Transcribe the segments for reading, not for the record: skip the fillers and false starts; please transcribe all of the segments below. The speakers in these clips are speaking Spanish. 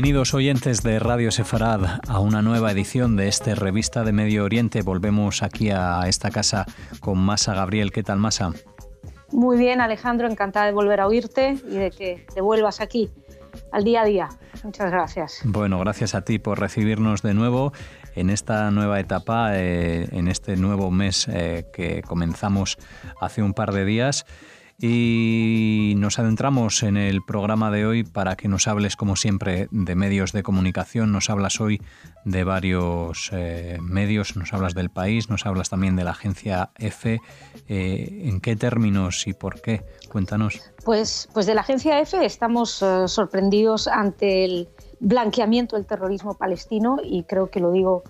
Bienvenidos oyentes de Radio Sefarad a una nueva edición de esta revista de Medio Oriente. Volvemos aquí a esta casa con Masa Gabriel. ¿Qué tal, Masa? Muy bien, Alejandro, encantada de volver a oírte y de que te vuelvas aquí al día a día. Muchas gracias. Bueno, gracias a ti por recibirnos de nuevo en esta nueva etapa, en este nuevo mes que comenzamos hace un par de días. Y nos adentramos en el programa de hoy para que nos hables, como siempre, de medios de comunicación. Nos hablas hoy de varios medios, nos hablas del País, nos hablas también de la agencia EFE. ¿En qué términos y por qué? Cuéntanos. Pues de la agencia EFE estamos sorprendidos ante el blanqueamiento del terrorismo palestino, y creo que lo digo,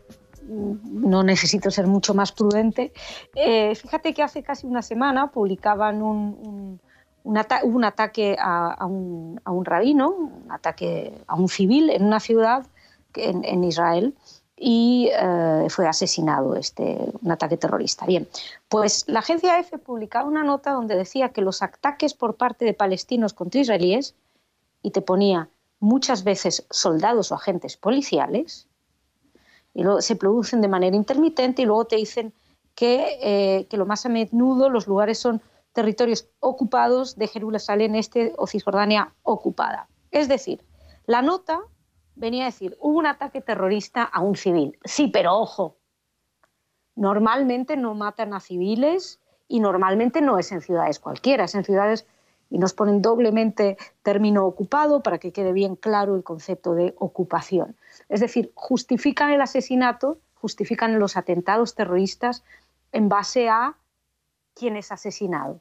no necesito ser mucho más prudente. Fíjate que hace casi una semana publicaban un ataque a un rabino, un ataque a un civil en una ciudad en Israel, y fue asesinado, un ataque terrorista. Bien, pues la agencia EFE publicaba una nota donde decía que los ataques por parte de palestinos contra israelíes, y te ponía muchas veces soldados o agentes policiales, y luego se producen de manera intermitente, y luego te dicen que lo más a menudo los lugares son territorios ocupados de Jerusalén Este o Cisjordania ocupada. Es decir, la nota venía a decir, hubo un ataque terrorista a un civil. Sí, pero ojo, normalmente no matan a civiles y normalmente no es en ciudades cualquiera, es en ciudades, y nos ponen doblemente término ocupado para que quede bien claro el concepto de ocupación. Es decir, justifican el asesinato, justifican los atentados terroristas en base a quién es asesinado.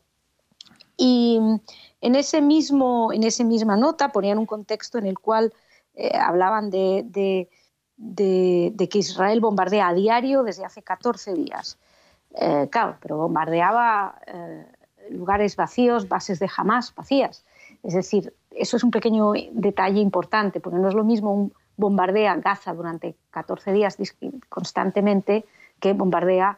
Y en esa misma nota ponían un contexto en el cual hablaban de que Israel bombardea a diario desde hace 14 días. Claro, pero bombardeaba lugares vacíos, bases de Hamás vacías. Es decir, eso es un pequeño detalle importante, porque no es lo mismo bombardea Gaza durante 14 días constantemente que bombardea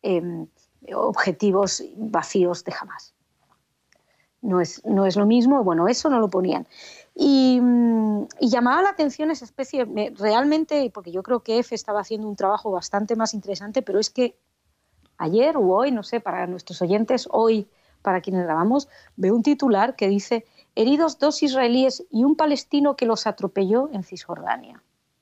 objetivos vacíos de Hamás. No es lo mismo. Bueno, eso no lo ponían. Y llamaba la atención esa especie, realmente, porque yo creo que EFE estaba haciendo un trabajo bastante más interesante, pero es que ayer o hoy, no sé, para nuestros oyentes, hoy, para quienes grabamos, veo un titular que dice: heridos 2 israelíes y un palestino que los atropelló en Cisjordania.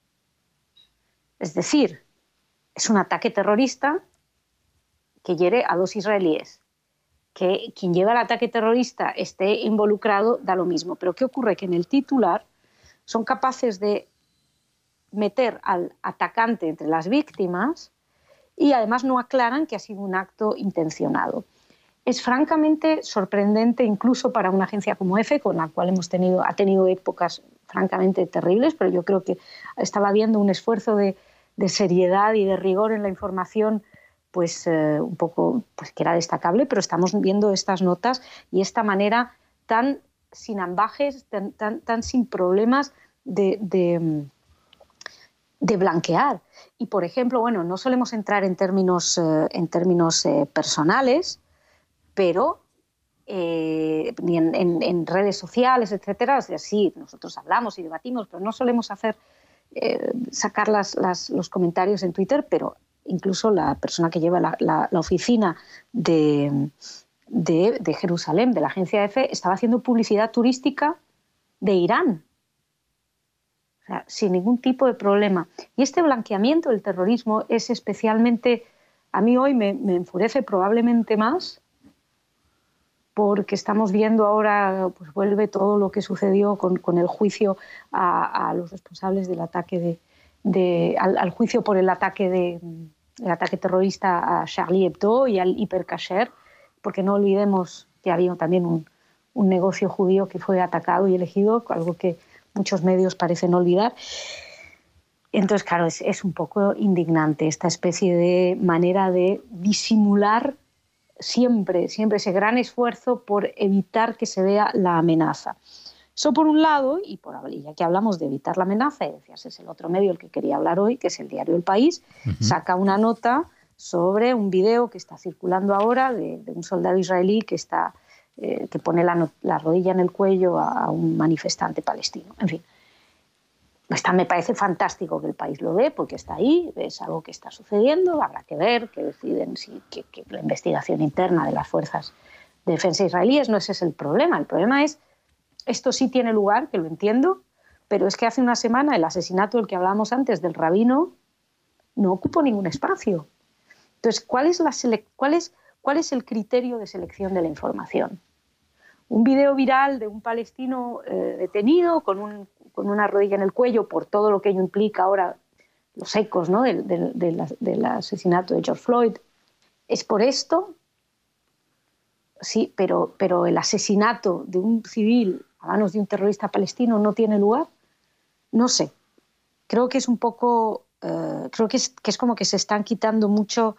Es decir, es un ataque terrorista que hiere a 2 israelíes. Que quien lleva el ataque terrorista esté involucrado da lo mismo. Pero ¿qué ocurre? Que en el titular son capaces de meter al atacante entre las víctimas y además no aclaran que ha sido un acto intencionado. Es francamente sorprendente, incluso para una agencia como EFE, con la cual ha tenido épocas francamente terribles, pero yo creo que estaba habiendo un esfuerzo de seriedad y de rigor en la información, pues un poco, pues que era destacable, pero estamos viendo estas notas y esta manera tan sin ambajes, tan sin problemas de blanquear. Y, por ejemplo, bueno, no solemos entrar en términos personales, pero ni en redes sociales, etcétera. O sea, sí, nosotros hablamos y debatimos, pero no solemos sacar los comentarios en Twitter, pero incluso la persona que lleva la oficina de Jerusalén, de la agencia EFE, estaba haciendo publicidad turística de Irán. O sea, sin ningún tipo de problema. Y este blanqueamiento del terrorismo es especialmente, a mí hoy me enfurece probablemente más, porque estamos viendo ahora, pues vuelve todo lo que sucedió con el juicio a los responsables del ataque al juicio por el ataque terrorista a Charlie Hebdo y al Hiper Cacher, porque no olvidemos que había también un negocio judío que fue atacado y elegido, algo que muchos medios parecen olvidar. Entonces, claro, es un poco indignante esta especie de manera de disimular siempre ese gran esfuerzo por evitar que se vea la amenaza. Eso por un lado, y ya que hablamos de evitar la amenaza, y decías, es el otro medio el que quería hablar hoy, que es el diario El País, saca una nota sobre un video que está circulando ahora de un soldado israelí que pone la rodilla en el cuello a un manifestante palestino. En fin, Me parece fantástico que el país lo dé, porque está ahí, es algo que está sucediendo, habrá que ver, que deciden que la investigación interna de las fuerzas de defensa israelíes, no ese es el problema. El problema es, esto sí tiene lugar, que lo entiendo, pero es que hace una semana el asesinato del que hablábamos antes, del rabino, no ocupó ningún espacio. Entonces, ¿cuál es el criterio de selección de la información? Un video viral de un palestino detenido con una rodilla en el cuello por todo lo que ello implica ahora, los ecos, ¿no?, del asesinato de George Floyd. ¿Es por esto? Sí, pero el asesinato de un civil a manos de un terrorista palestino no tiene lugar. No sé. Creo que es un poco... creo que es como que se están quitando mucho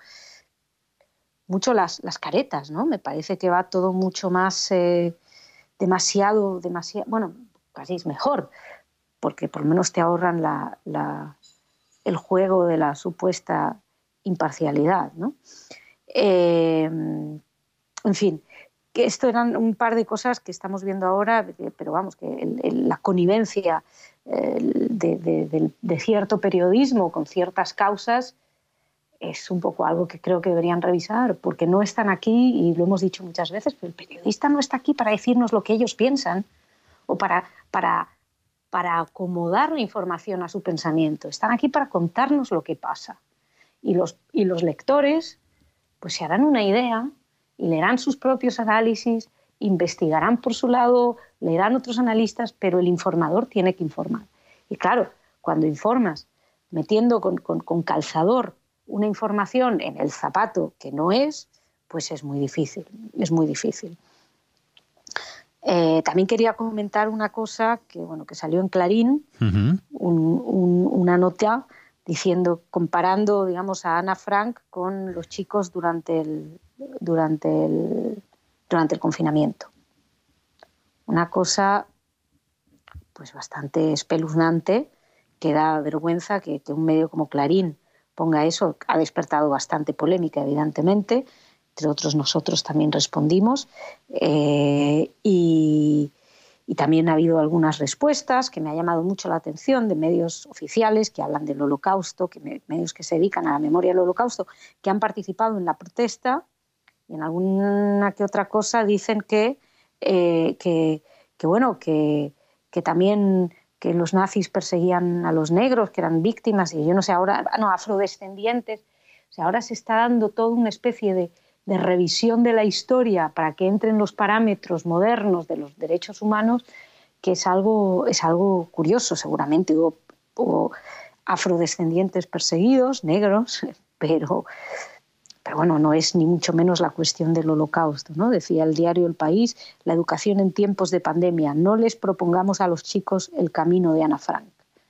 las caretas, ¿no? Me parece que va todo mucho más... demasiado, bueno, casi es mejor, porque por lo menos te ahorran el juego de la supuesta imparcialidad, ¿no? En fin, que esto eran un par de cosas que estamos viendo ahora, pero vamos, que la connivencia de cierto periodismo con ciertas causas es un poco algo que creo que deberían revisar, porque no están aquí, y lo hemos dicho muchas veces, pero el periodista no está aquí para decirnos lo que ellos piensan o para acomodar la información a su pensamiento. Están aquí para contarnos lo que pasa. Y los lectores pues se harán una idea y leerán sus propios análisis, investigarán por su lado, leerán otros analistas, pero el informador tiene que informar. Y claro, cuando informas metiendo con calzador una información en el zapato que no es, pues es muy difícil, es muy difícil. También quería comentar una cosa que salió en Clarín, una nota comparando, digamos, a Ana Frank con los chicos durante el confinamiento. Una cosa pues bastante espeluznante, que da vergüenza que un medio como Clarín ponga eso. Ha despertado bastante polémica, evidentemente, entre otros nosotros también respondimos, y también ha habido algunas respuestas que me ha llamado mucho la atención de medios oficiales que hablan del Holocausto, medios que se dedican a la memoria del Holocausto, que han participado en la protesta, y en alguna que otra cosa dicen que también que los nazis perseguían a los negros, que eran víctimas, y yo no sé, afrodescendientes. O sea, ahora se está dando toda una especie de revisión de la historia para que entren los parámetros modernos de los derechos humanos, que es algo curioso. Seguramente hubo afrodescendientes perseguidos, negros, pero bueno, no es ni mucho menos la cuestión del Holocausto, ¿no? Decía el diario El País, la educación en tiempos de pandemia, no les propongamos a los chicos el camino de Ana Frank.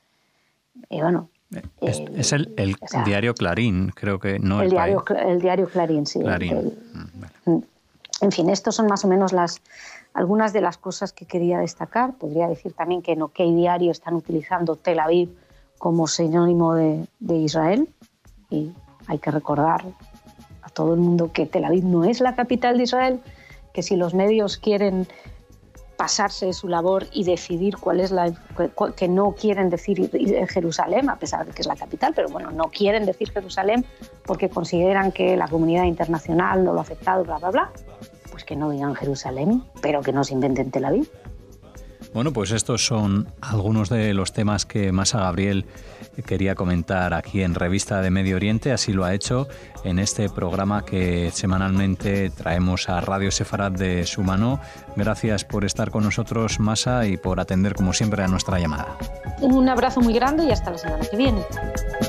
Es el diario Clarín, creo que no el diario, País. El diario Clarín, sí. Clarín. Vale. En fin, estos son más o menos algunas de las cosas que quería destacar. Podría decir también que en OK Diario están utilizando Tel Aviv como sinónimo de Israel, y hay que recordar a todo el mundo que Tel Aviv no es la capital de Israel, que si los medios quieren pasarse de su labor y decidir que no quieren decir Jerusalén, a pesar de que es la capital, pero bueno, no quieren decir Jerusalén porque consideran que la comunidad internacional no lo ha aceptado, bla, bla, bla, pues que no digan Jerusalén, pero que no se inventen Tel Aviv. Bueno, pues estos son algunos de los temas que Masa Gabriel quería comentar aquí en Revista de Medio Oriente. Así lo ha hecho en este programa que semanalmente traemos a Radio Sefarad de su mano. Gracias por estar con nosotros, Masa, y por atender como siempre a nuestra llamada. Un abrazo muy grande y hasta la semana que viene.